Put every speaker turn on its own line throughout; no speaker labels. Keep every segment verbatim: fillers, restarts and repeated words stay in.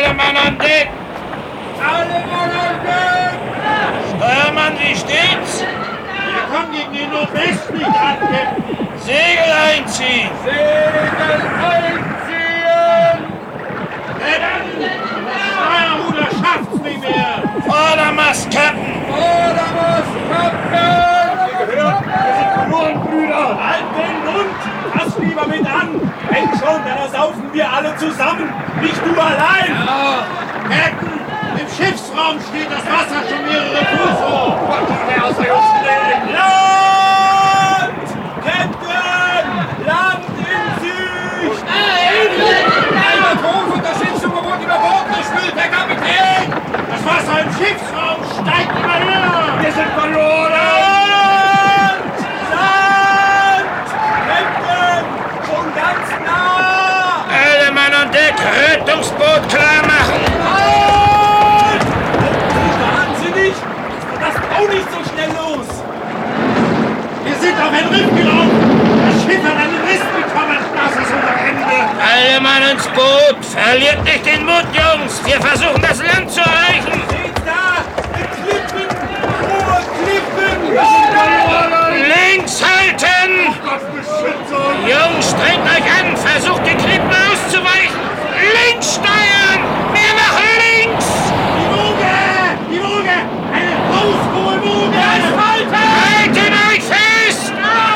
Alle Mann an Deck!
Alle Mann an Deck!
Steuermann, wie steht's?
Wir können gegen den Nordwest nicht ankämpfen.
Segel einziehen!
Segel einziehen! Retten! Das Steuerruder schafft's nicht mehr!
Vordermast, Captain!
Vordermast, Captain! Ihr gehört, wir sind verloren, Brüder! Halt den Mund! Fass lieber mit an! Wenn schon, dann ersaufen wir alle zusammen! Nicht du allein! Ja. Captain! Im Schiffsraum steht das Wasser schon mehrere Fuß hoch! Was kann der außer uns legen? Land! Captain! Land in Sicht! Ein Matros und das Schiff wurde über Bord gespült, Herr Kapitän! Das Wasser im Schiffsraum steigt immer höher! Wir sind verloren! Land! Land! Captain! Schon ganz nah!
Alle Mann an Deck! Rettungsboot klar machen!
Halt! Wahnsinnig! Das geht auch nicht so schnell los! Wir sind auf ein Riff gelaufen! Das Schiff hat einen Riss bekommen! Das ist unser Ende!
Alle Mann ins Boot! Verliert nicht den Mut, Jungs! Wir versuchen, das Land zu erreichen!
Seht da! Die Klippen! Hohe Klippen! Wir sind verloren!
Links halten!
Gott beschütze uns!
Jungs, strengt euch an! Versucht, die Klippen auszuweichen! Links steuern! Mehr nach links!
Die Woge! Die Woge! Eine haushohe Woge! Halten!
Halten euch fest!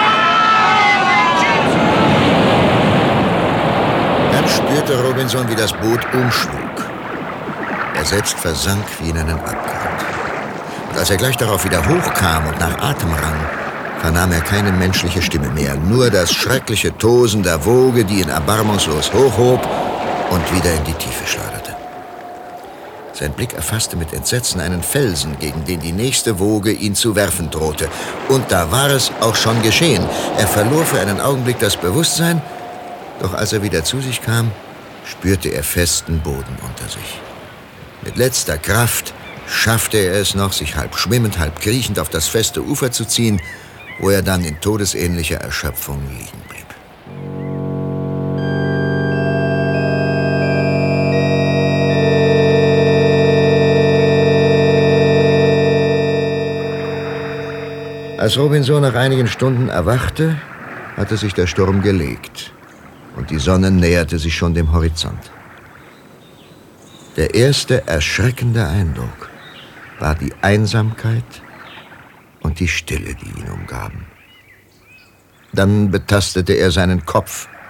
Dann spürte Robinson, wie das Boot umschlug. Er selbst versank wie in einen Abgrund. Und als er gleich darauf wieder hochkam und nach Atem rang, vernahm er keine menschliche Stimme mehr, nur das schreckliche Tosen der Woge, die ihn erbarmungslos hochhob und wieder in die Tiefe schleuderte. Sein Blick erfasste mit Entsetzen einen Felsen, gegen den die nächste Woge ihn zu werfen drohte. Und da war es auch schon geschehen. Er verlor für einen Augenblick das Bewusstsein, doch als er wieder zu sich kam, spürte er festen Boden unter sich. Mit letzter Kraft schaffte er es noch, sich halb schwimmend, halb kriechend auf das feste Ufer zu ziehen, wo er dann in todesähnlicher Erschöpfung liegen blieb. Als Robinson nach einigen Stunden erwachte, hatte sich der Sturm gelegt und die Sonne näherte sich schon dem Horizont. Der erste erschreckende Eindruck war die Einsamkeit und die Stille, die ihn umgaben. Dann betastete er seinen Kopf